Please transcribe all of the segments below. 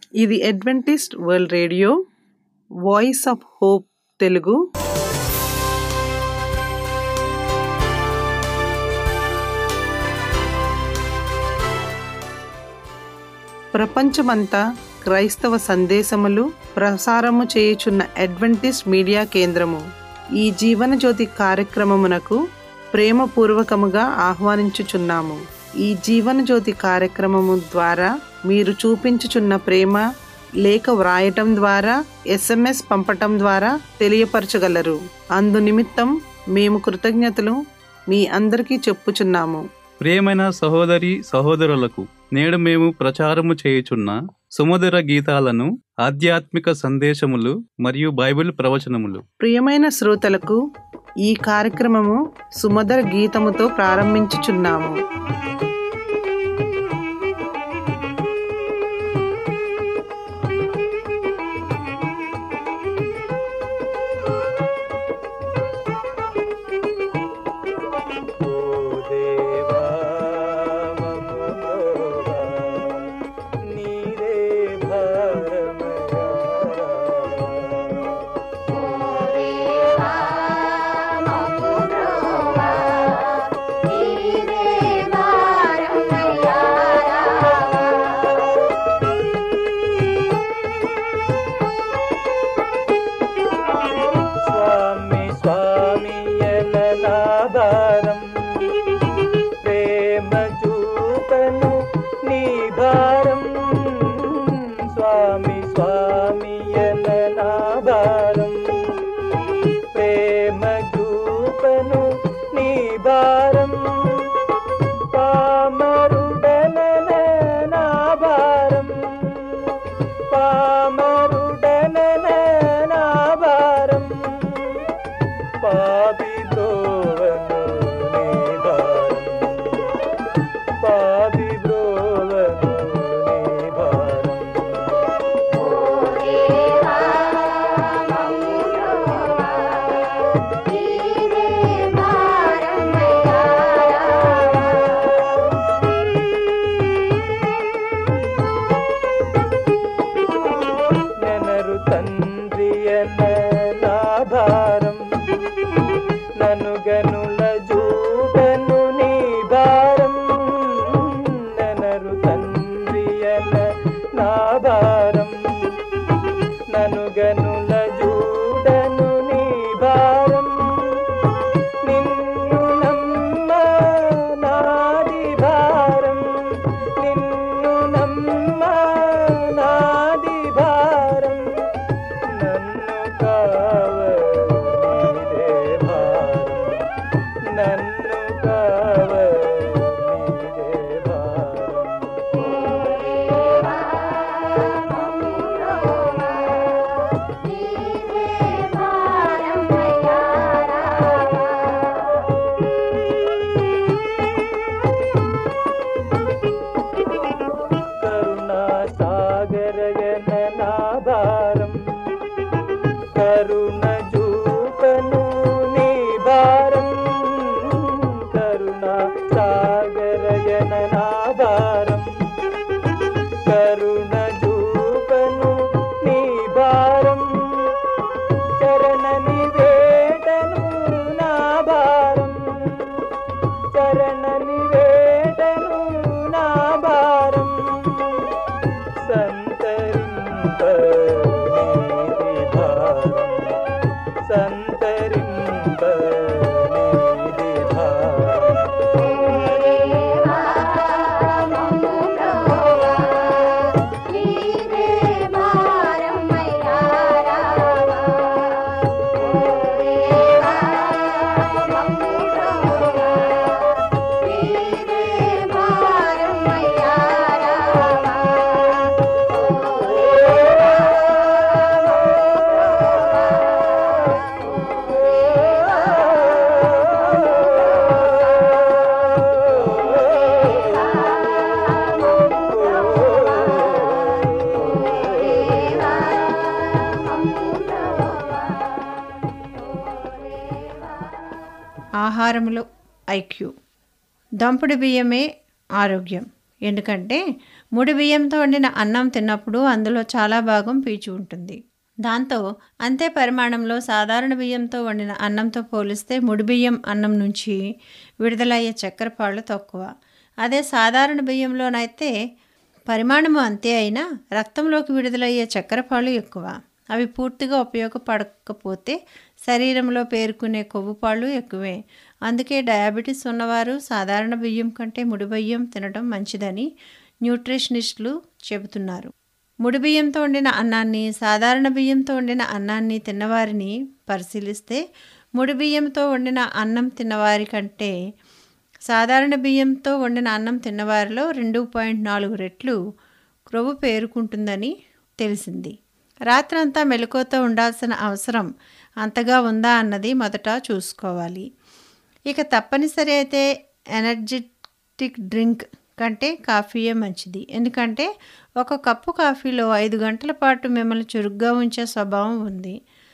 ఇది Adventist world radio voice of hope Telugu. ప్రపంచమంతా క్రైస్తవ సందేశములు ప్రసారము చేయుచున్న అడ్వెంటిస్ట్ మీడియా కేంద్రము. ఈ జీవనజ్యోతి కార్యక్రమమునకు ప్రేమపూర్వకముగా ఆహ్వానించుచున్నాము. ఈ జీవనజ్యోతి కార్యక్రమము ద్వారా మీరు చూపించుచున్న ప్రేమ లేఖ వ్రాయటం ద్వారా, SMS పంపటం ద్వారా తెలియపరచగలరు. అందు నిమిత్తం మేము కృతజ్ఞతలు మీ అందరికీ చెప్పుచున్నాము. ప్రియమైన సహోదరి సహోదరులకు, నేడు మేము ప్రచారము చేయుచున్న సుమధుర గీతాలను, ఆధ్యాత్మిక సందేశములు మరియు బైబిల్ ప్రవచనములు. ప్రియమైన శ్రోతలకు ఈ కార్యక్రమము సుమధుర గీతముతో ప్రారంభించుచున్నాము. ఆహారములో ఐక్యూ. దంపుడు బియ్యమే ఆరోగ్యం. ఎందుకంటే ముడి బియ్యంతో వండిన అన్నం తిన్నప్పుడు అందులో చాలా భాగం పీచు ఉంటుంది. దాంతో అంతే పరిమాణంలో సాధారణ బియ్యంతో వండిన అన్నంతో పోలిస్తే ముడి బియ్యం అన్నం నుంచి విడుదలయ్యే చక్కెర పాళ్ళు తక్కువ. అదే సాధారణ బియ్యంలోనైతే పరిమాణము అంతే అయినా రక్తంలోకి విడుదలయ్యే చక్కెర పాళ్ళు ఎక్కువ. అవి పూర్తిగా ఉపయోగపడకపోతే శరీరంలో పేరుకునే కొవ్వు పాళ్ళు ఎక్కువే. అందుకే డయాబెటీస్ ఉన్నవారు సాధారణ బియ్యం కంటే ముడి బియ్యం తినడం మంచిదని న్యూట్రిషనిస్టులు చెబుతున్నారు. ముడి బియ్యంతో వండిన అన్నాన్ని, సాధారణ బియ్యంతో వండిన అన్నాన్ని తిన్నవారిని పరిశీలిస్తే ముడి బియ్యంతో వండిన అన్నం తిన్నవారి కంటే సాధారణ బియ్యంతో వండిన అన్నం తిన్నవారిలో 2.4 రెట్లు క్రొవ్వు పేరుకుంటుందని తెలిసింది. రాత్రంతా మెలకువతో ఉండాల్సిన అవసరం అంతగా ఉందా అన్నది మొదట చూసుకోవాలి. ఇక తప్పనిసరి అయితే ఎనర్జెటిక్ డ్రింక్ కంటే కాఫీయే మంచిది. ఎందుకంటే ఒక కప్పు కాఫీలో 5 గంటల పాటు మిమ్మల్ని చురుగ్గా ఉంచే స్వభావం ఉంది.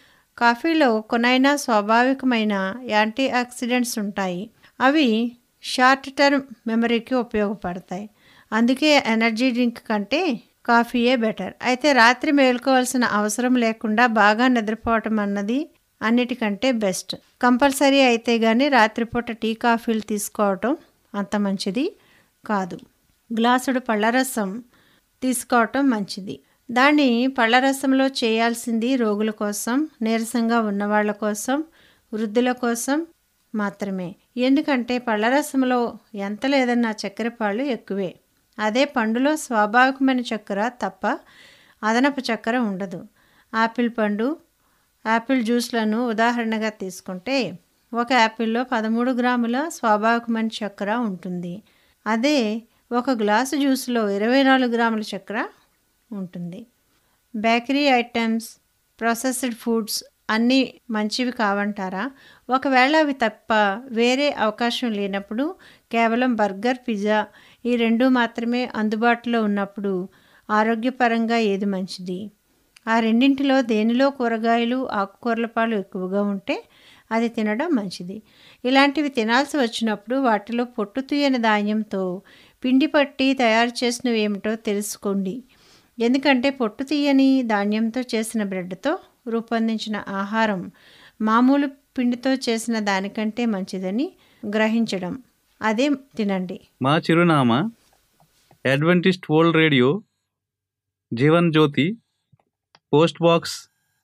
కాఫీలో కొనైనా స్వాభావికమైన యాంటీ ఆక్సిడెంట్స్ ఉంటాయి. అవి షార్ట్ టర్మ్ మెమరీకి ఉపయోగపడతాయి. అందుకే ఎనర్జీ డ్రింక్ కంటే కాఫీయే బెటర్. అయితే రాత్రి మేలుకోవాల్సిన అవసరం లేకుండా బాగా నిద్రపోవటం అన్నది అన్నిటికంటే బెస్ట్. కంపల్సరీ అయితే కానీ రాత్రిపూట టీ కాఫీలు తీసుకోవటం అంత మంచిది కాదు. గ్లాసుడు పళ్ళరసం తీసుకోవటం మంచిది. దాన్ని పళ్ళరసంలో చేయాల్సింది రోగుల కోసం, నీరసంగా ఉన్నవాళ్ల కోసం, వృద్ధుల కోసం మాత్రమే. ఎందుకంటే పళ్ళరసంలో ఎంత లేదన్నా చక్కెర పాళ్ళు ఎక్కువే. అదే పండులో స్వాభావికమైన చక్కెర తప్ప అదనపు చక్కెర ఉండదు. యాపిల్ పండు, యాపిల్ జ్యూస్లను ఉదాహరణగా తీసుకుంటే ఒక యాపిల్లో 13 గ్రాముల స్వాభావికమైన చక్కెర ఉంటుంది. అదే ఒక గ్లాసు జ్యూస్లో 24 గ్రాముల చక్కెర ఉంటుంది. బేకరీ ఐటమ్స్, ప్రాసెస్డ్ ఫుడ్స్ అన్నీ మంచివి కావంటారా? ఒకవేళ అవి తప్ప వేరే అవకాశం లేనప్పుడు కేవలం బర్గర్, పిజ్జా ఈ 2 మాత్రమే అందుబాటులో ఉన్నప్పుడు ఆరోగ్యపరంగా ఏది మంచిది? ఆ రెండింటిలో దేనిలో కూరగాయలు, ఆకుకూరల పాలు ఎక్కువగా ఉంటే అది తినడం మంచిది. ఇలాంటివి తినాల్సి వచ్చినప్పుడు వాటిలో పొట్టు తీయని ధాన్యంతో పిండి పట్టి తయారు చేసినవి ఏమిటో తెలుసుకోండి. ఎందుకంటే పొట్టు తీయని ధాన్యంతో చేసిన బ్రెడ్తో రూపొందించిన ఆహారం మామూలు పిండితో చేసిన దానికంటే మంచిదని గ్రహించడం, అదే తినండి. మా చిరునామా Adventist world radio, Jeevan Jyoti, post box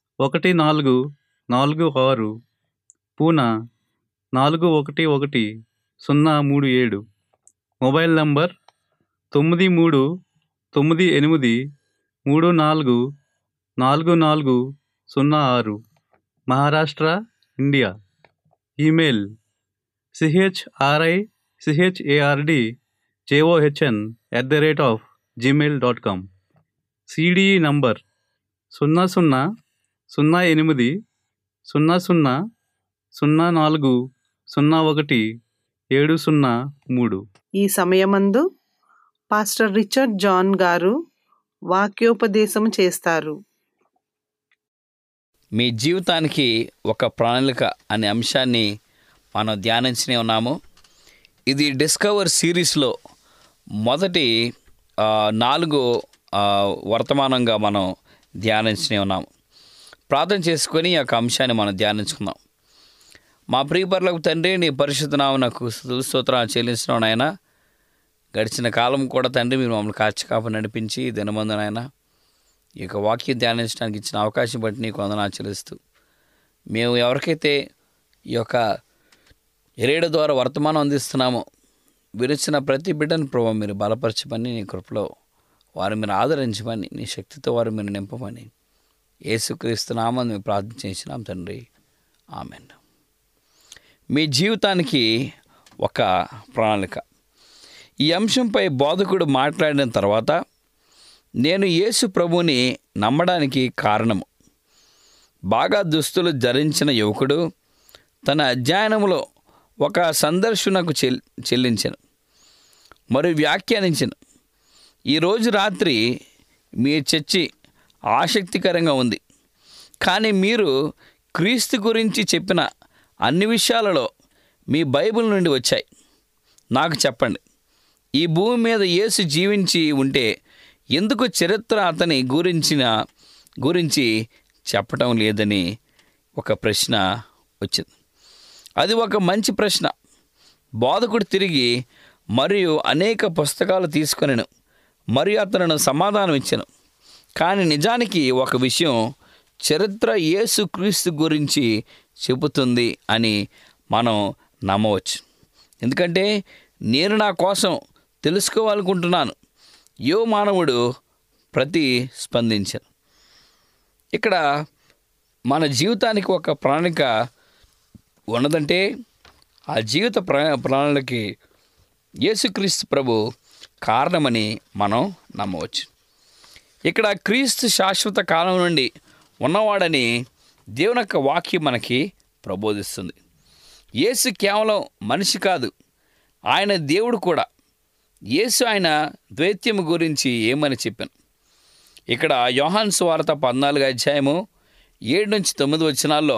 1446, Poona 411037. Mobile number 9398344406, Maharashtra, India. Email chardjohn@gmail.com. CDE number 00000040017003. ఈ సమయమందు పాస్టర్ రిచర్డ్ జాన్ గారు వాక్యోపదేశం చేస్తారు. మీ జీవితానికి ఒక ప్రణాళిక అనే అంశాన్ని మనం ధ్యానించనే ఉన్నాము. ఇది డిస్కవర్ సిరీస్లో మొదటి 4 వర్తమానంగా మనం ధ్యానించనే ఉన్నాము. ప్రార్థన చేసుకొని ఈ యొక్క అంశాన్ని మనం ధ్యానించుకుందాం. మా ప్రియపరులకు తండ్రి, నీ పరిశుద్ధ నామమునకు స్తుతులు చెల్లించిన నాయన, గడిచిన కాలం కూడా తండ్రి మీరు మమ్మల్ని కాచి నడిపించి దినమందు నాయన ఈ యొక్క వాక్యం ధ్యానించడానికి ఇచ్చిన అవకాశం బట్టి నీకు వందనాలు చెల్లిస్తూ, మేము ఎవరికైతే ఈ యొక్క రేడియో ద్వారా వర్తమానం అందిస్తున్నామో విరిచిన ప్రతి బిడ్డను ప్రభువా మీరు బలపరచమని, నీ కృపలో వారు మీరు ఆదరించమని, నీ శక్తితో వారు మీరు నింపమని యేసుక్రీస్తు నామమున మేము ప్రార్థన చేసినాం తండ్రి, ఆమేన్. మీ జీవితానికి ఒక ప్రణాళిక. ఈ అంశంపై బోధకుడు మాట్లాడిన తర్వాత నేను యేసు ప్రభువుని నమ్మడానికి కారణము. బాగా దుస్తులు ధరించిన యువకుడు తన అధ్యయనంలో ఒక సందర్శనకు చెల్లించను మరియు వ్యాఖ్యానించను, ఈరోజు రాత్రి మీ చర్చి ఆసక్తికరంగా ఉంది, కానీ మీరు క్రీస్తు గురించి చెప్పిన అన్ని విషయాలలో మీ బైబిల్ నుండి వచ్చాయి, నాకు చెప్పండి. ఈ భూమి మీద యేసు జీవించి ఉంటే ఎందుకు చరిత్ర అతని గురించి చెప్పటం లేదని ఒక ప్రశ్న వచ్చింది. అది ఒక మంచి ప్రశ్న. బోధకుడు తిరిగి మరియు అనేక పుస్తకాలు తీసుకొనెను మరియు అతను సమాధానం ఇచ్చాను. కానీ నిజానికి ఒక విషయం చరిత్ర యేసుక్రీస్తు గురించి చెబుతుంది అని మనం నమ్మవచ్చు. ఎందుకంటే నేను నా కోసం తెలుసుకోవాలనుకుంటున్నాను. మానవుడు ప్రతిస్పందించాను. ఇక్కడ మన జీవితానికి ఒక ప్రణాళిక ఉన్నదంటే ఆ జీవిత ప్రణాళికకి యేసుక్రీస్తు ప్రభు కారణమని మనం నమ్మవచ్చు. ఇక్కడ క్రీస్తు శాశ్వత కాలం నుండి ఉన్నవాడని దేవుని యొక్క వాక్యం మనకి ప్రబోధిస్తుంది. యేసు కేవలం మనిషి కాదు, ఆయన దేవుడు కూడా. యేసు ఆయన ద్వైత్యం గురించి ఏమని చెప్పాను. ఇక్కడ యోహాను సువార్త 14వ అధ్యాయము 7-9 వచనాల్లో,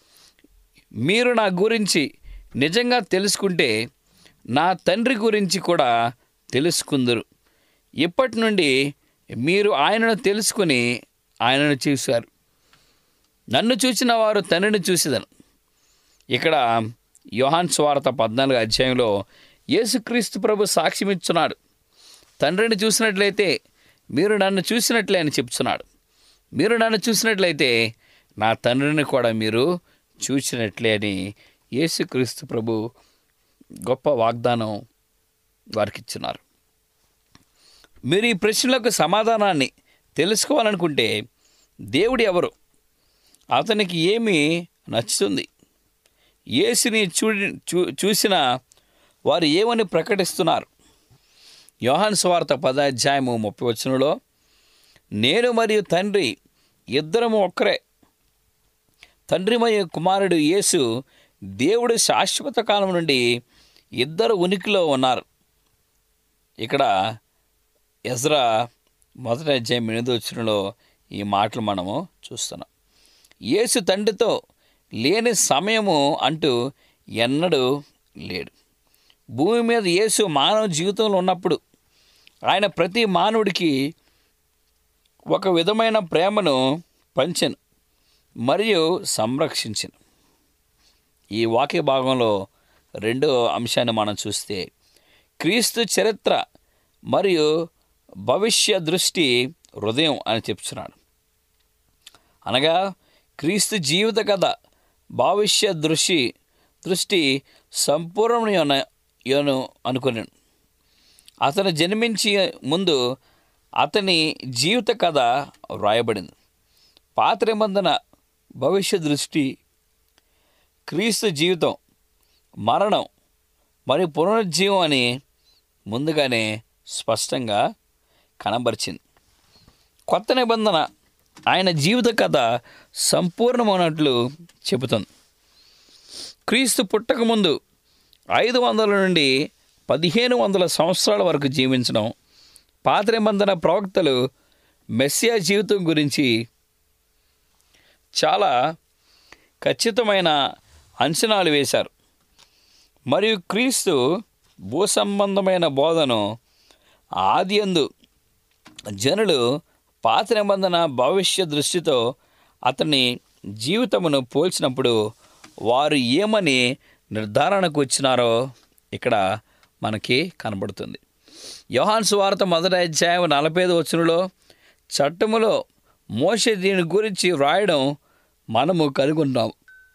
మీరు నా గురించి నిజంగా తెలుసుకుంటే నా తండ్రి గురించి కూడా తెలుసుకుందరు. ఇప్పటి నుండి మీరు ఆయనను తెలుసుకుని ఆయనను చూశారు. నన్ను చూసిన వారు తండ్రిని చూసేదను. ఇక్కడ యోహాను సువార్త 14వ అధ్యాయంలో యేసుక్రీస్తు ప్రభు సాక్ష్యమిచ్చున్నాడు. తండ్రిని చూసినట్లయితే మీరు నన్ను చూసినట్లే అని చెప్తున్నాడు. మీరు నన్ను చూసినట్లయితే నా తండ్రిని కూడా మీరు చూసినట్లే అని యేసుక్రీస్తు ప్రభు గొప్ప వాగ్దానం వారికి ఇచ్చున్నారు. మీరు ఈ ప్రశ్నలకు సమాధానాన్ని తెలుసుకోవాలనుకుంటే దేవుడు ఎవరు, అతనికి ఏమి నచ్చుతుంది, యేసుని చూసిన వారు ఏమని ప్రకటిస్తున్నారు. యోహాను సువార్త 10వ అధ్యాయము 30వ వచనంలో, నేను మరియు తండ్రి ఇద్దరము ఒక్కరే. తండ్రి మరియు కుమారుడు యేసు దేవుడు శాశ్వత కాలం నుండి ఇద్దరు ఉనికిలో ఉన్నారు. ఇక్కడ ఎజ్రా 1వ అధ్యాయం 8వ వచనంలో ఈ మాటలు మనము చూస్తున్నాం. యేసు తండ్రితో లేని సమయము అంటూ ఎన్నడూ లేడు. భూమి మీద యేసు మానవ జీవితంలో ఉన్నప్పుడు ఆయన ప్రతి మానవుడికి ఒక విధమైన ప్రేమను పంచెను మరియు సంరక్షించెను. ఈ వాక్య భాగంలో రెండో అంశాన్ని మనం చూస్తే క్రీస్తు చరిత్ర మరియు భవిష్య దృష్టి హృదయం అని చెప్తున్నాడు. అనగా క్రీస్తు జీవిత కథ భవిష్య దృష్టి సంపూర్ణను అనుకున్నాను. అతను జన్మించి ముందు అతని జీవిత కథ వ్రాయబడింది. పాత నిబంధన భవిష్య దృష్టి క్రీస్తు జీవితం, మరణం మరియు పునరుజ్జీవం అని ముందుగానే స్పష్టంగా కనబరిచింది. కొత్త నిబంధన ఆయన జీవిత కథ సంపూర్ణమైనట్లు చెబుతుంది. క్రీస్తు పుట్టకముందు 500 నుండి 1500 సంవత్సరాల వరకు జీవించడం, పాత నిబంధన ప్రవక్తలు మెస్సియా జీవితం గురించి చాలా ఖచ్చితమైన అంచనాలు వేశారు. మరియు క్రీస్తు భూసంబంధమైన బోధను ఆదియందు జనులు పాత నిబంధన భవిష్య దృష్టితో అతని జీవితమును పోల్చినప్పుడు వారు ఏమని నిర్ధారణకు వచ్చినారో ఇక్కడ మనకి కనబడుతుంది. యోహాను సువార్త 1వ అధ్యాయం 45వ వచనంలో, చట్టములో మోషే దీని గురించి వ్రాయడం మనము కనుగొన్నాం.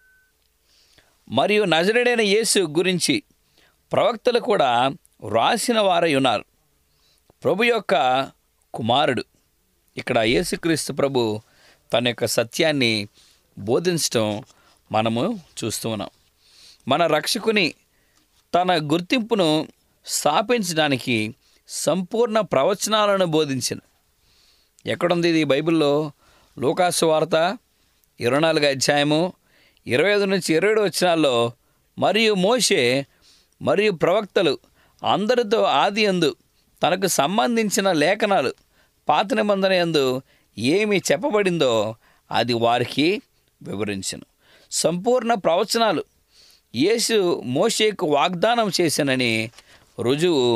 మరియు నజరేయుడైన యేసు గురించి ప్రవక్తలు కూడా వ్రాసిన వారై ఉన్నారు. ప్రభు యొక్క కుమారుడు. ఇక్కడ యేసుక్రీస్తు ప్రభు తన యొక్క సత్యాన్ని బోధించడం మనము చూస్తూ ఉన్నాం. మన రక్షకుని తన గుర్తింపును స్థాపించడానికి సంపూర్ణ ప్రవచనాలను బోధించిన. ఎక్కడుంది ఇది బైబిల్లో? లూకాసు వార్త 24వ అధ్యాయము 25 నుంచి 27 వచనాల్లో, మరియు మోషే మరియు ప్రవక్తలు అందరితో ఆది యందు తనకు సంబంధించిన లేఖనాలు పాత నిబంధన యందు ఏమి చెప్పబడిందో అది వారికి వివరించెను. సంపూర్ణ ప్రవచనాలు యేసు మోషేకు వాగ్దానం చేశానని రుజువు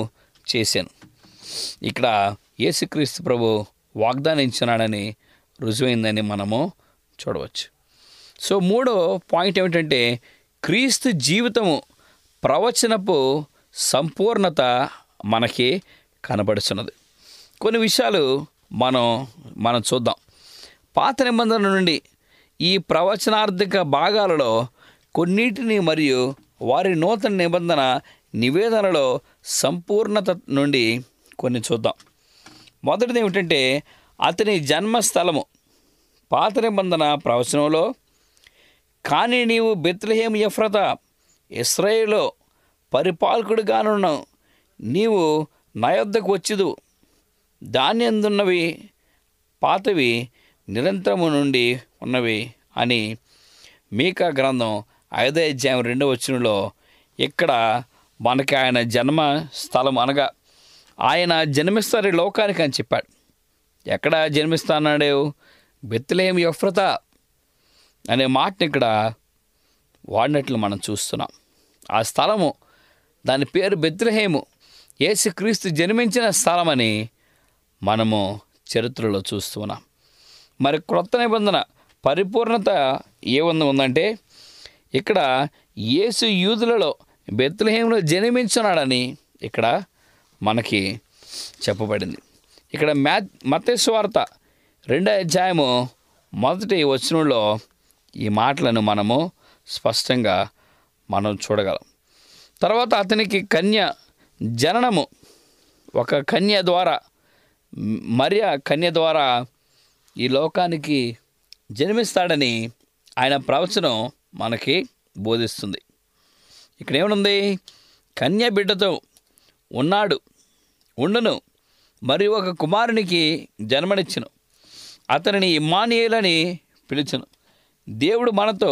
చేశాను. ఇక్కడ యేసుక్రీస్తు ప్రభు వాగ్దానించున్నాడని రుజువైందని మనము చూడవచ్చు. సో మూడో పాయింట్ ఏమిటంటే క్రీస్తు జీవితము ప్రవచనపు సంపూర్ణత మనకి కనబడుతున్నది. కొన్ని విషయాలు మనం చూద్దాం. పాత నిబంధన నుండి ఈ ప్రవచనార్థిక భాగాలలో కొన్నిటిని మరియు వారి నూతన నిబంధన నివేదనలో సంపూర్ణత నుండి కొన్ని చూద్దాం. మొదటిది ఏమిటంటే అతని జన్మస్థలము. పాత నిబంధన ప్రవచనంలో, కానీ నీవు బెత్లెహేము ఎఫ్రాతా ఇశ్రాయేలులో పరిపాలకుడిగానున్న నీవు నా యొద్దకు వచ్చిదు, దాన్యందున్నవి పాతవి నిరంతరము నుండి ఉన్నవి అని మీకా గ్రంథం 5వ అధ్యాయం 2వ వచనంలో ఇక్కడ మనకి ఆయన జన్మ స్థలం అనగా ఆయన జన్మిస్తారు ఈ లోకానికి అని చెప్పాడు. ఎక్కడ జన్మిస్తాడు? బెత్లెహేము ఎఫ్రాతా అనే మాటని ఇక్కడ వాడినట్లు మనం చూస్తున్నాం. ఆ స్థలము, దాని పేరు బెత్లెహేము, యేసుక్రీస్తు జన్మించిన స్థలమని మనము చరిత్రలో చూస్తున్నాం. మరి క్రొత్త నిబంధన పరిపూర్ణత ఉందంటే ఇక్కడ యేసు యూదులలో బెత్లెహేములో జన్మించున్నాడని ఇక్కడ మనకి చెప్పబడింది. ఇక్కడ మత్తయి సువార్త 2వ అధ్యాయము 1వ వచనంలో ఈ మాటలను మనము స్పష్టంగా మనం చూడగలం. తర్వాత అతనికి కన్య జననము, ఒక కన్య ద్వారా, మరియ కన్య ద్వారా ఈ లోకానికి జన్మిస్తాడని ఆయన ప్రవచనం మనకి బోధిస్తుంది. ఇక్కడ ఏమనుంది? కన్య బిడ్డతో ఉండును మరియు ఒక కుమారునికి జన్మనిచ్చును, అతనిని ఇమ్మానుయేలు అని పిలుచును, దేవుడు మనతో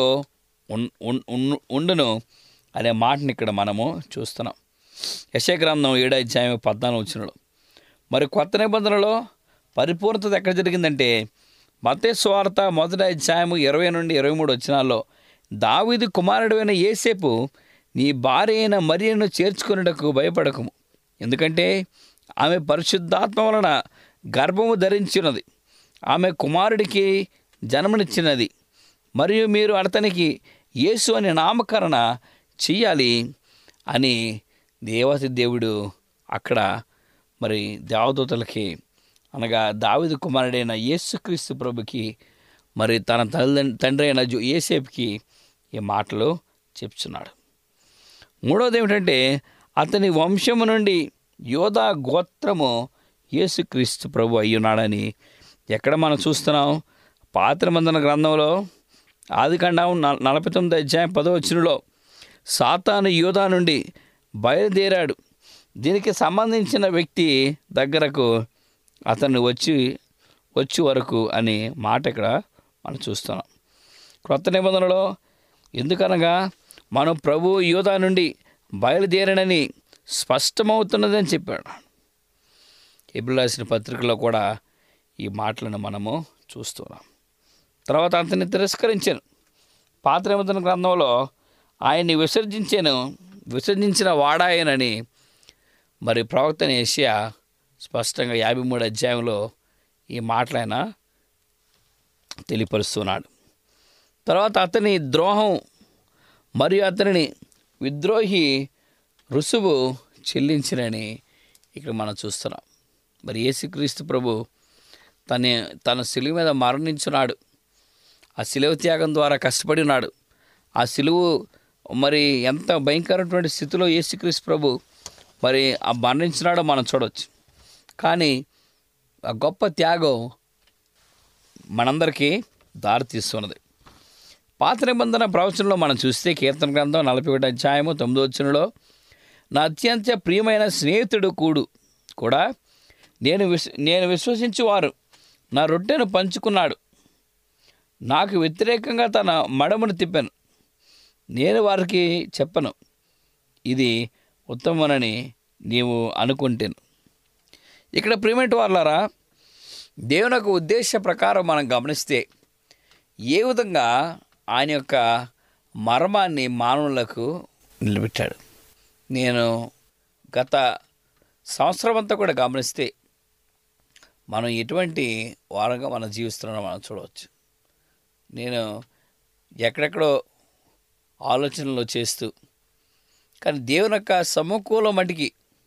ఉండును అనే మాటని ఇక్కడ మనము చూస్తున్నాం. యెషయా గ్రంథం 7వ అధ్యాయం 14వ వచనంలో. మరి కొత్త నిబంధనలో పరిపూర్ణత ఎక్కడ జరిగిందంటే మత్తయి సువార్త 1వ అధ్యాయము 20 నుండి 23 వచనాల్లో, దావీదు కుమారుడైన యోసేపు నీ భార్య అయిన మరియను చేర్చుకొనుటకు భయపడకము, ఎందుకంటే ఆమె పరిశుద్ధాత్మ వలన గర్భము ధరించినది, ఆమె కుమారుడికి జన్మనిచ్చినది, మరియు మీరు అతనికి యేసు అని నామకరణ చెయ్యాలి అని దేవతి దేవుడు అక్కడ మరి దేవదూతలకి, అనగా దావీదు కుమారుడైన యేసుక్రీస్తు ప్రభుకి మరి తన తండ్రి అయిన యోసేపుకి ఈ మాటలు చెప్తున్నాడు. మూడవది ఏమిటంటే అతని వంశము నుండి యోధా గోత్రము యేసుక్రీస్తు ప్రభు అయ్యున్నాడని ఎక్కడ మనం చూస్తున్నాం? పాత నిబంధన గ్రంథంలో ఆదికాండం 49వ అధ్యాయం 10వ వచనంలో, సాతాను యోధా నుండి బయలుదేరాడు, దీనికి సంబంధించిన వ్యక్తి దగ్గరకు అతను వచ్చి వరకు అనే మాట ఇక్కడ మనం చూస్తున్నాం. క్రొత్త నిబంధనలో ఎందుకనగా మనం ప్రభు యోధా నుండి బయలుదేరనని స్పష్టమవుతున్నదని చెప్పాడు. హెబ్రీయులకు రాసిన పత్రికలో కూడా ఈ మాటలను మనము చూస్తున్నాం. తర్వాత అతన్ని తిరస్కరించాను. పాత నిబంధన గ్రంథంలో ఆయన్ని విసర్జించిన వాడాయనని మరి ప్రవక్త యెషయా స్పష్టంగా 53వ అధ్యాయంలో ఈ మాటలైన తెలియపరుస్తున్నాడు. తర్వాత అతని ద్రోహం మరియు అతనిని విద్రోహి రుసువు చెల్లించినని ఇక్కడ మనం చూస్తున్నాం. మరి యేసుక్రీస్తు ప్రభు తన సిలువ మీద మరణించున్నాడు. ఆ సిలువ త్యాగం ద్వారా కష్టపడి ఉన్నాడు. ఆ సిలువు మరి ఎంత భయంకరమైనటువంటి స్థితిలో యేసుక్రీస్తు ప్రభు మరి ఆ మరణించినాడో మనం చూడవచ్చు. కానీ ఆ గొప్ప త్యాగం మనందరికీ దారితీస్తున్నది. పాత నిబంధన ప్రవచనంలో మనం చూస్తే కీర్తన గ్రంథం 41వ అధ్యాయము 9వ వచనంలో, నా అత్యంత ప్రియమైన స్నేహితుడు కూడా నేను విశ్వసించువారు నా రొట్టెను పంచుకున్నాడు, నాకు వ్యతిరేకంగా తన మడమును తిప్పాను, నేను వారికి చెప్పను ఇది ఉత్తమనని నీవు అనుకుంటాను. ఇక్కడ ప్రియమైన వారులారా, దేవుని యొక్క ఉద్దేశ ప్రకారం మనం గమనిస్తే ఏ విధంగా ఆయన యొక్క మర్మాన్ని మానవులకు నిలబెట్టాడు. నేను గత సంవత్సరం అంతా కూడా గమనిస్తే మనం ఎటువంటి వారంగా మనం జీవిస్తున్నామో మనం చూడవచ్చు. నేను ఎక్కడెక్కడో ఆలోచనలు చేస్తూ, కానీ దేవుని యొక్క సమకూల మటుకి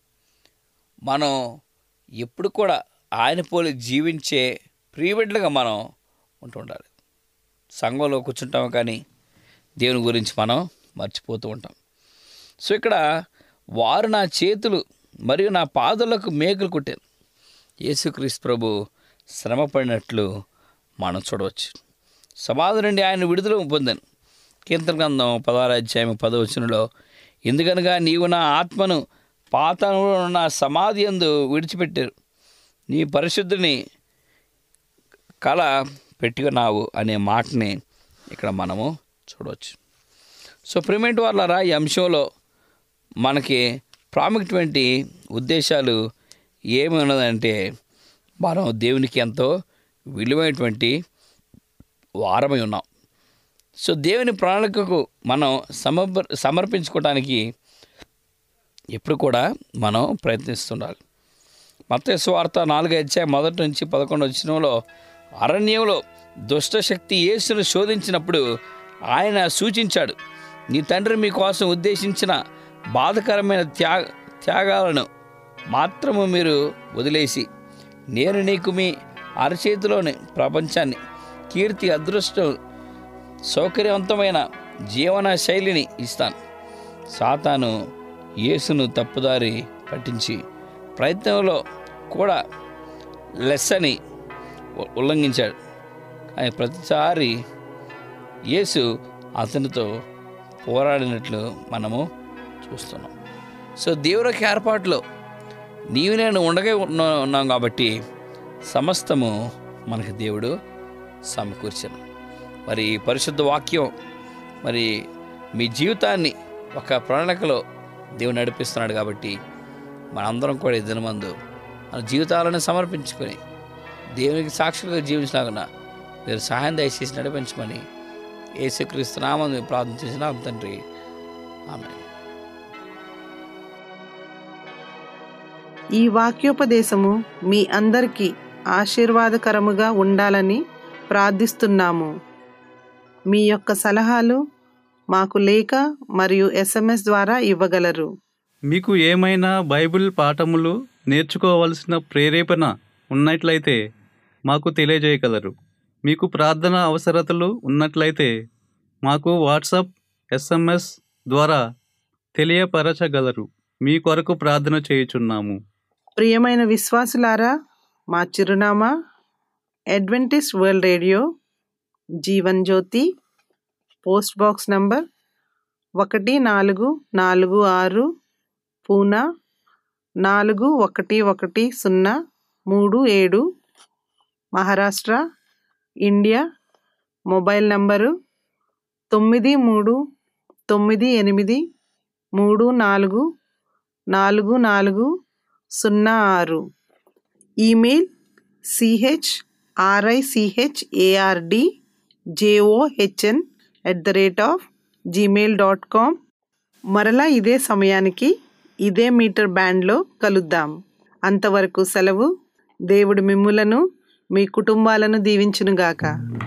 మనం ఎప్పుడు కూడా ఆయన పోలి జీవించే ప్రియబిడ్డలుగా మనం ఉంటూ ఉండాలి. సంఘంలో కూర్చుంటాం కానీ దేవుని గురించి మనం మర్చిపోతూ ఉంటాం. సో ఇక్కడ వారు నా చేతులు మరియు నా పాదాలకు మేకులు కుట్టారు. యేసుక్రీస్తు ప్రభు శ్రమ పడినట్లు మనం చూడవచ్చు. సమాధి నుండి ఆయన విడుదల పొందాను. కీర్తన గ్రంథం 16వ అధ్యాయం 10వ వచనంలో, ఎందుకనగా నీవు నా ఆత్మను పాతాళంలో ఉన్న సమాధి యందు విడిచిపెట్టారు, నీ పరిశుద్ధిని కల పెట్టుకున్నావు అనే మాటని ఇక్కడ మనము చూడవచ్చు. సో ప్రియమైన వాళ్ళారా, ఈ అంశంలో మనకి ప్రాముఖ్యమైన ఉద్దేశాలు ఏమి ఉన్నదంటే, మనం దేవునికి ఎంతో విలువైనటువంటి వారమై ఉన్నాం. సో దేవుని ప్రణాళికకు మనం సమర్పించుకోవడానికి ఎప్పుడు కూడా మనం ప్రయత్నిస్తుండాలి. మత్తయి సువార్త 4వ అధ్యాయం 1 నుంచి 11 వచనంలో, అరణ్యంలో దుష్టశక్తి యేసును శోధించినప్పుడు ఆయన సూచించాడు, నీ తండ్రి మీ కోసం ఉద్దేశించిన బాధకరమైన త్యాగాలను మాత్రము మీరు వదిలేసి, నేను నీకు మీ అరచేతిలోని ప్రపంచాన్ని, కీర్తి, అదృష్టం, సౌకర్యవంతమైన జీవన శైలిని ఇస్తాను. సాతాను యేసును తప్పుదారి పట్టించి ప్రయత్నంలో కూడా లెస్సని ఉల్లంఘించాడు. ఆయన ప్రతిసారి యేసు అతనితో పోరాడినట్లు మనము చూస్తున్నాం. సో దేవుని యొక్క ఏర్పాటులో నీవు నేను ఉండగా ఉన్నాం కాబట్టి సమస్తము మనకి దేవుడు సమకూర్చాను. మరి పరిశుద్ధ వాక్యం మరి మీ జీవితాన్ని ఒక ప్రణాళికలో దేవుడు నడిపిస్తున్నాడు కాబట్టి మనందరం కూడా ఈ దినమందు మన జీవితాలను సమర్పించుకొని దేవునికి సాక్షులుగా జీవించలాగా మీరు సహాయం దయచేసి నడిపించమని యేసుక్రీస్తు నామమున ప్రార్థన చేసిన తండ్రి, ఆమేన్. ఈ వాక్యోపదేశము మీ అందరికీ ఆశీర్వాదకరముగా ఉండాలని ప్రార్థిస్తున్నాము. మీ యొక్క సలహాలు మాకు లేఖ మరియు SMS ద్వారా ఇవ్వగలరు. మీకు ఏమైనా బైబిల్ పాఠములు నేర్చుకోవలసిన ప్రేరేపణ ఉన్నట్లయితే మాకు తెలియజేయగలరు. మీకు ప్రార్థన అవసరతలు ఉన్నట్లయితే మాకు వాట్సాప్, SMS ద్వారా తెలియపరచగలరు. మీ కొరకు ప్రార్థన చేయుచున్నాము. ప్రియమైన విశ్వాసులారా, మా చిరునామా Adventist world radio, Jeevan Jyoti, post box number 1446, Poona 411037, Maharashtra, India. Mobile number 9338344406. Email richardjohn@gmail.com. మరలా ఇదే సమయానికి ఇదే మీటర్ బ్యాండ్లో కలుద్దాం. అంతవరకు సెలవు. దేవుడు మిమ్ములను మీ కుటుంబాలను దీవించునుగాక.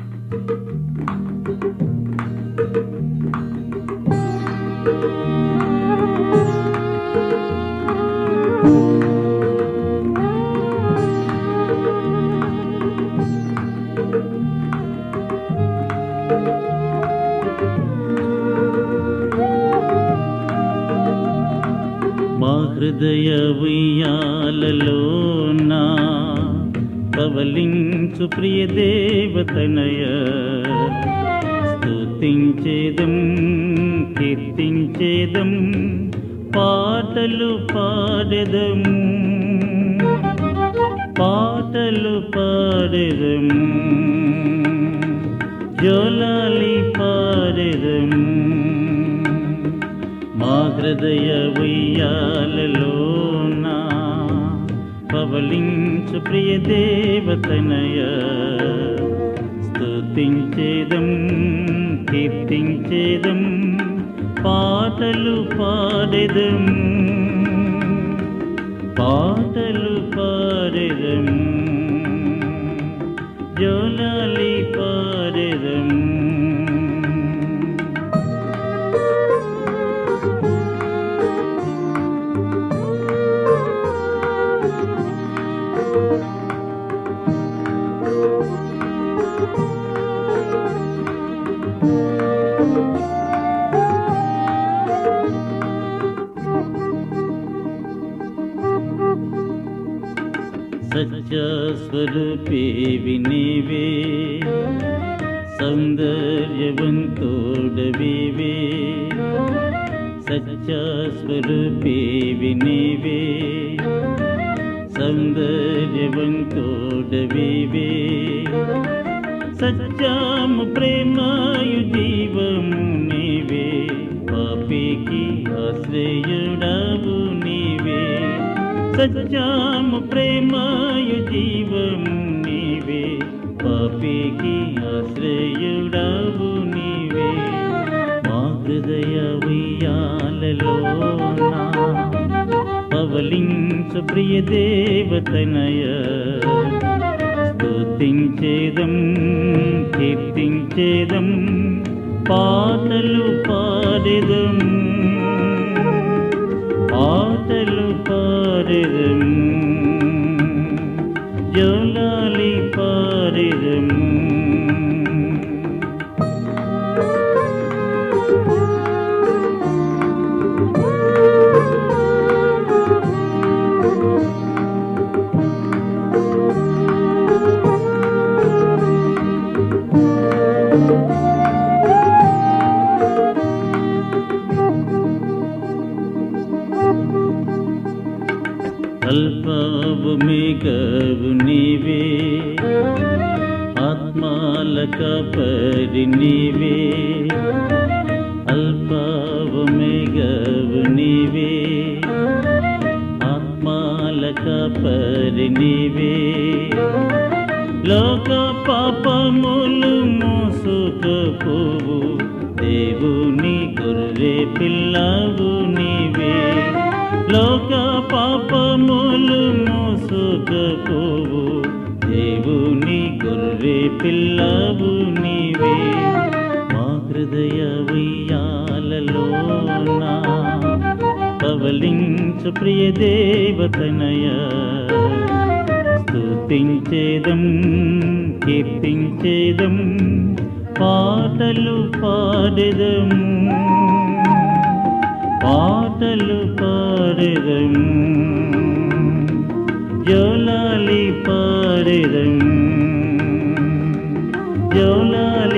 మా హృదయ ఉయ్యాలలోన పవలించు ప్రియ దేవతనయ, స్తుతించేదం కీర్తించేదం పాటలు పాడెదము, పాటలు పాడెదము, జోలాలి పాడెదము. మా హృదయ ఉయ్యాలలోన పవలించు ప్రియ దేవతనయ, స్తుతించేదం కీర్తించేదం పాటలు పాడెదము. జోలాలి పాడెదం. సత్యస్వరూపే వినేవే, సౌందర్యవంతోడవివే. సత్యస్వరూపే వినేవే, సౌందర్యవంతోడవివే. సత్యము ప్రేమయు జీవము నీవే, పాపికి ఆశ్రయుడవు నీవే. సత్యము ప్రేమయు జీవము నీవే, పాపికి ఆశ్రయుడవు నీవే. మా హృదయ ఉయ్యాలలోన పవలించు ప్రియ దేవతనయ. స్తుతించేదం, కీర్తించేదం, పాటలు పాడెదం, పాటలు పాడెదం, జోలాలి పాడెదం. అల్పావు మేఘవు నీవే, ఆత్మాల కాపరి నీవే. అల్పావు మేఘవు నీవే, ఆత్మాల కాపరి నీవే. లోక పాపములు మోసుకపోవు, దేవుని గొర్రె పిల్లవు నీవే. లోక పాపములు మోసుకపోవు, దేవుని గొర్రె పిల్లవు నీవే. మా హృదయ ఉయ్యాలలోన పవలించు ప్రియ దేవతనయ. స్తుతించేదం, కీర్తించేదం, పాటలు పాడెదం, పాటలు పాడెదం, జోలాలి పాడెదం, జోలాలి